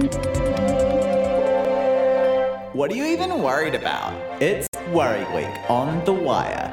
What are you even worried about? It's Worry Week on The Wire.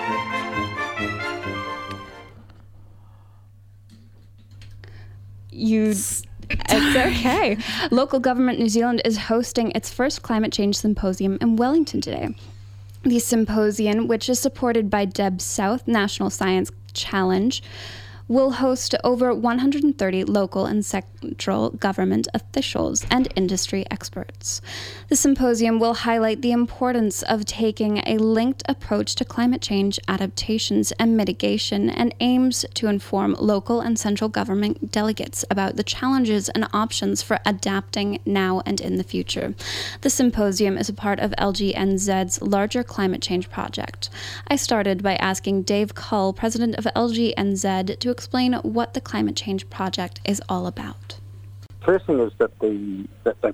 It's okay. Local Government New Zealand is hosting its first climate change symposium in Wellington today. The symposium, which is supported by Deb South National Science Challenge, will host over 130 local and central government officials and industry experts. The symposium will highlight the importance of taking a linked approach to climate change adaptations and mitigation, and aims to inform local and central government delegates about the challenges and options for adapting now and in the future. The symposium is a part of LGNZ's larger climate change project. I started by asking Dave Cull, president of LGNZ, to explain what the climate change project is all about. First thing is that the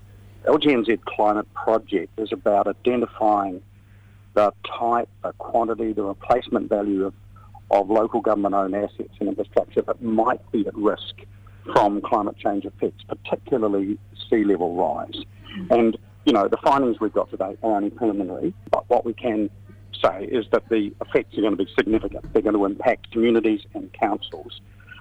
LGNZ climate project is about identifying the type, the quantity, the replacement value of local government-owned assets and infrastructure that might be at risk from climate change effects, particularly sea level rise. And, the findings we've got today are only preliminary, but what we can say is that the effects are going to be significant. They're going to impact communities and councils.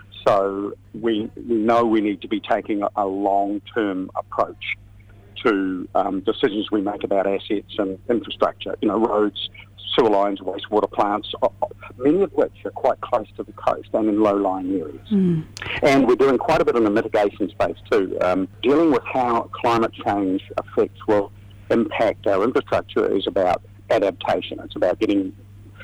So we know we need to be taking a long-term approach to decisions we make about assets and infrastructure, roads, sewer lines, wastewater plants, many of which are quite close to the coast and in low-lying areas. And we're doing quite a bit in the mitigation space too, dealing with how climate change effects will impact our infrastructure is about adaptation. It's about being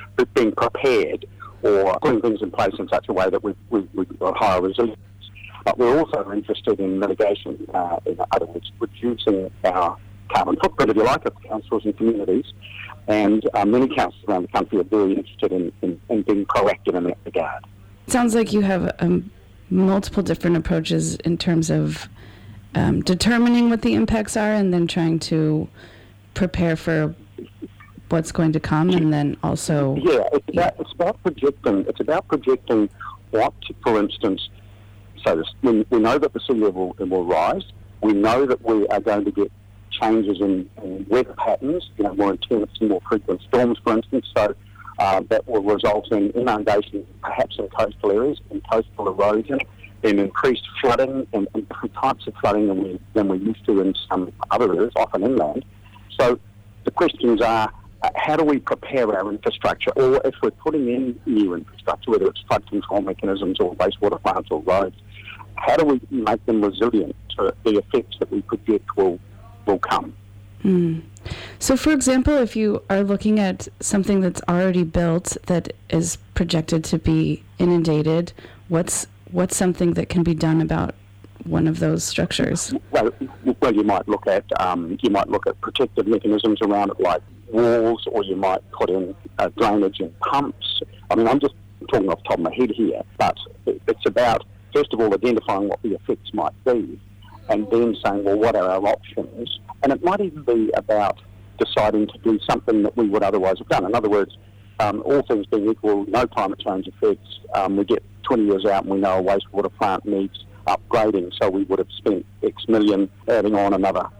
prepared or putting things in place in such a way that we've got higher resilience. But we're also interested in mitigation, in other words, reducing our carbon footprint, if you like, of councils and communities. And many councils around the country are very interested in being proactive in that regard. It sounds like you have multiple different approaches in terms of determining what the impacts are and then trying to prepare for what's going to come, and then also... Yeah, it's about projecting what, for instance, so we know that the sea level will rise. We know that we are going to get changes in weather patterns, more intense and more frequent storms, for instance, so that will result in inundation, perhaps in coastal areas, in coastal erosion, in increased flooding, and different types of flooding than we used to in some other areas, often inland. So the questions are, how do we prepare our infrastructure, or if we're putting in new infrastructure, whether it's flood control mechanisms or wastewater plants or roads, how do we make them resilient to the effects that we project will come? So, for example, if you are looking at something that's already built that is projected to be inundated, what's something that can be done about one of those structures? Well, you might look at protective mechanisms around it, like walls, or you might put in drainage and pumps. I mean, I'm just talking off the top of my head here, but it's about, first of all, identifying what the effects might be, and then saying, well, what are our options? And it might even be about deciding to do something that we would otherwise have done. In other words, all things being equal, no climate change effects. We get 20 years out and we know a wastewater plant needs upgrading, so we would have spent X million adding on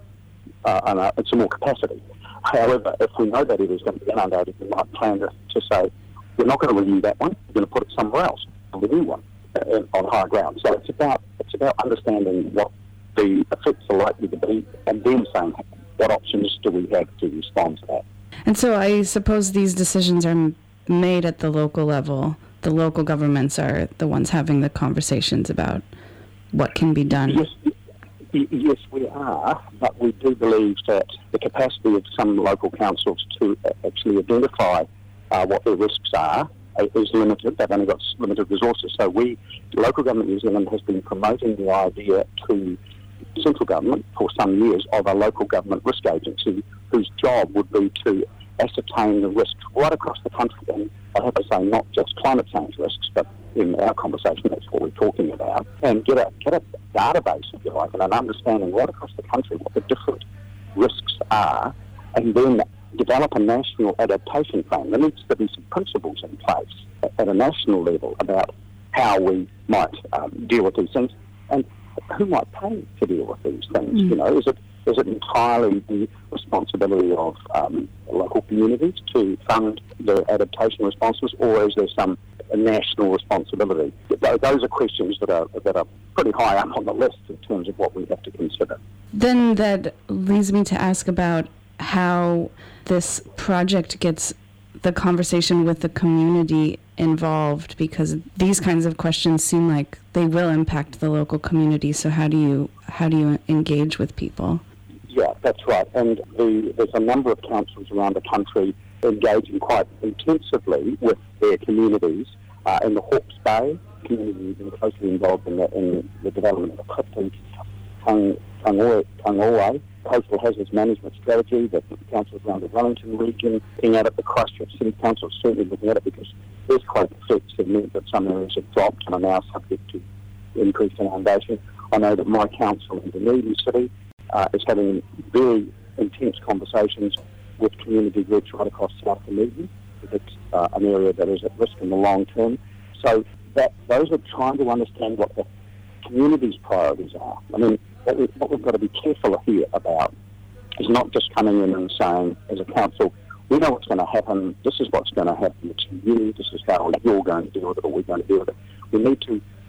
some more capacity. However, if we know that it is going to be inundated, we might plan to say, we're not going to renew that one, we're going to put it somewhere else, a new one, on higher ground. So it's about understanding what the effects are likely to be, and then saying, what options do we have to respond to that? And so I suppose these decisions are made at the local level. The local governments are the ones having the conversations about what can be done. Yes, we are, but we do believe that the capacity of some local councils to actually identify what their risks are is limited. They've only got limited resources. So local government New Zealand has been promoting the idea to central government for some years of a local government risk agency whose job would be to ascertain the risks right across the country. And I have to say, not just climate change risks, but in our conversation, that's what we're talking about, and get a database, if you like, and an understanding right across the country what the different risks are, and then develop a national adaptation plan. There needs to be some principles in place at a national level about how we might deal with these things. And who might pay to deal with these things? You know, is it entirely the responsibility of local communities to fund the adaptation responses, or is there some national responsibility? Those are questions that are pretty high up on the list in terms of what we have to consider. Then that leads me to ask about how this project gets the conversation with the community involved, because these kinds of questions seem like they will impact the local community. So how do you engage with people? Yeah, that's right. And there's a number of councils around the country engaging quite intensively with their communities. In the Hawke's Bay, community has been closely involved in the development of the Clifton Tangoe Coastal Hazards Management Strategy. The councils around the Wellington region looking at it. The Christchurch City Council is certainly looking at it, because earthquake effects have meant that some areas have dropped and are now subject to increased inundation. I know that my council in Dunedin City is having very intense conversations with community groups right across South Dunedin. It's an area that is at risk in the long term. So those are trying to understand what the community's priorities are. I mean, what we've got to be careful here about is not just coming in and saying, as a council, we know what's going to happen, this is what's going to happen to you, this is how you're going to deal with it, or we're going to deal with it. We need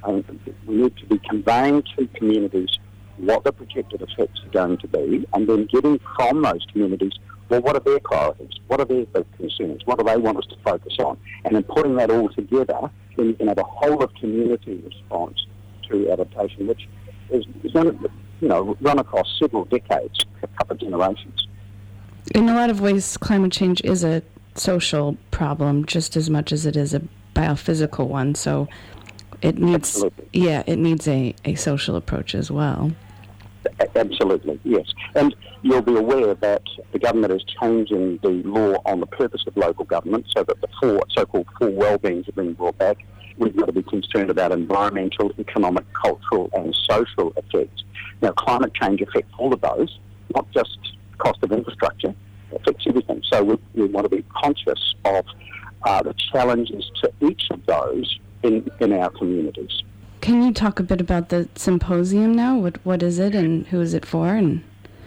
to be conveying to communities what the projected effects are going to be, and then getting from those communities, well, what are their priorities? What are their big concerns? What do they want us to focus on? And then putting that all together, then you can have a whole of community response to adaptation, which is going to, run across several decades, a couple of generations. In a lot of ways, climate change is a social problem just as much as it is a biophysical one. So it needs, it needs a social approach as well. Absolutely, yes. And you'll be aware that the government is changing the law on the purpose of local government so that the so-called four well-beings are being brought back. We've got to be concerned about environmental, economic, cultural and social effects. Now, climate change affects all of those, not just cost of infrastructure, it affects everything. So we want to be conscious of the challenges to each of those in our communities. Can you talk a bit about the symposium now? What is it and who is it for? And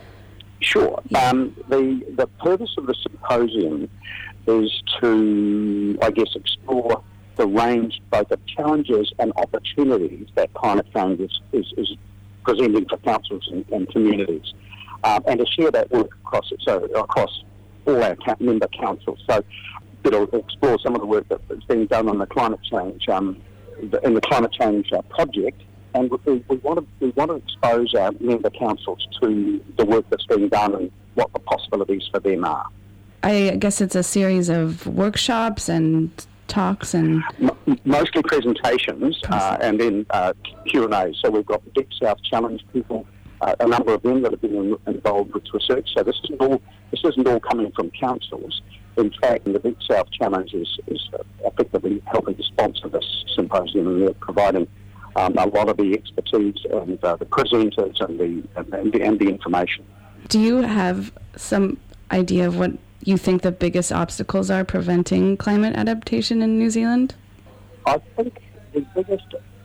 Sure. The purpose of the symposium is to, explore the range both of challenges and opportunities that climate change is presenting for councils and communities, and to share that work across all our member councils. So it'll explore some of the work that's being done on the climate change, in the climate change project, and we want to expose our member councils to the work that's being done and what the possibilities for them are. I guess it's a series of workshops and talks and... Mostly presentations and then Q&A. So we've got the Deep South Challenge people, a number of them that have been involved with research. So this isn't all coming from councils. In fact, the Deep South Challenge is effectively helping to sponsor this symposium, and they're providing a lot of the expertise and the presenters and the information. Do you have some idea of what you think the biggest obstacles are preventing climate adaptation in New Zealand? I think the biggest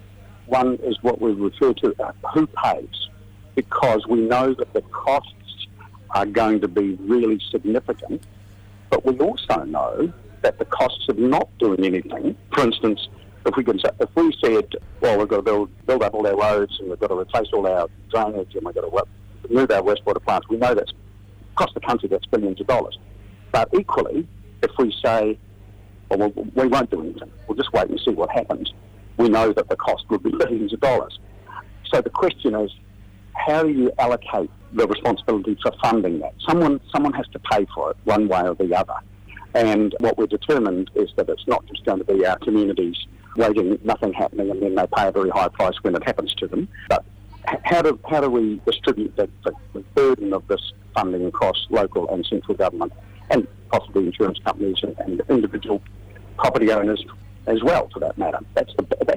one is what we refer to who pays, because we know that the costs are going to be really significant, but we also know that the costs of not doing anything, for instance, if we said, well, we've got to build up all our roads and we've got to replace all our drainage and we've got to move our wastewater plants, we know that's across the country that's billions of dollars. But equally, if we say, well, we won't do anything, we'll just wait and see what happens, we know that the cost would be billions of dollars. So the question is, how do you allocate the responsibility for funding that? Someone has to pay for it one way or the other. And what we're determined is that it's not just going to be our communities waiting, nothing happening, and then they pay a very high price when it happens to them. But how do we distribute the burden of this funding across local and central government, and possibly insurance companies and individual property owners as well, for that matter? That's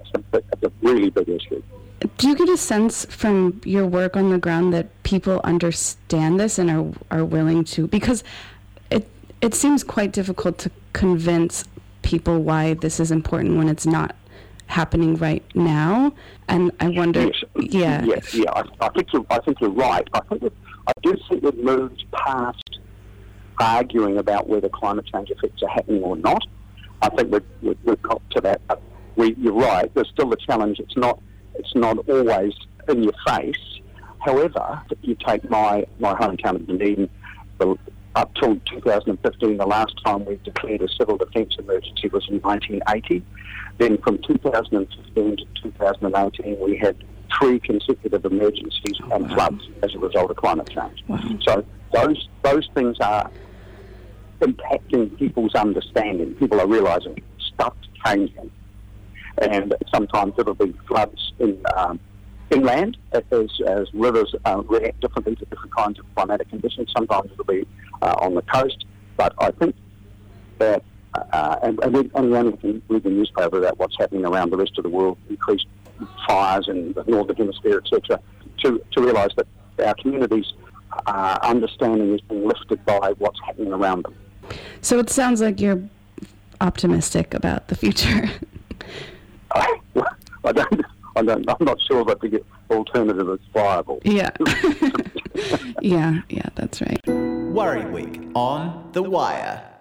the really big issue. Do you get a sense from your work on the ground that people understand this and are willing to? Because it seems quite difficult to convince people why this is important when it's not happening right now. And I wonder, Yeah. Yes, yeah. I think you're right. I do think we've moved past arguing about whether climate change effects are happening or not. I think we've got to that. You're right. There's still the challenge. It's not always in your face. However, if you take my hometown of Dunedin, up till 2015, the last time we declared a civil defence emergency was in 1980. Then from 2015 to 2018, we had 3 consecutive emergencies and floods as a result of climate change. Wow. So those things are impacting people's understanding. People are realising stuff's changing. And sometimes it'll be floods inland as rivers react differently to different kinds of climatic conditions. Sometimes it'll be on the coast. But I think that, and we only can read the newspaper about what's happening around the rest of the world, increased fires in the northern hemisphere, etc., to realise that our communities' understanding is being lifted by what's happening around them. So it sounds like you're optimistic about the future. I'm not sure that the alternative is viable. Yeah. Yeah, that's right. Worry Week on The Wire.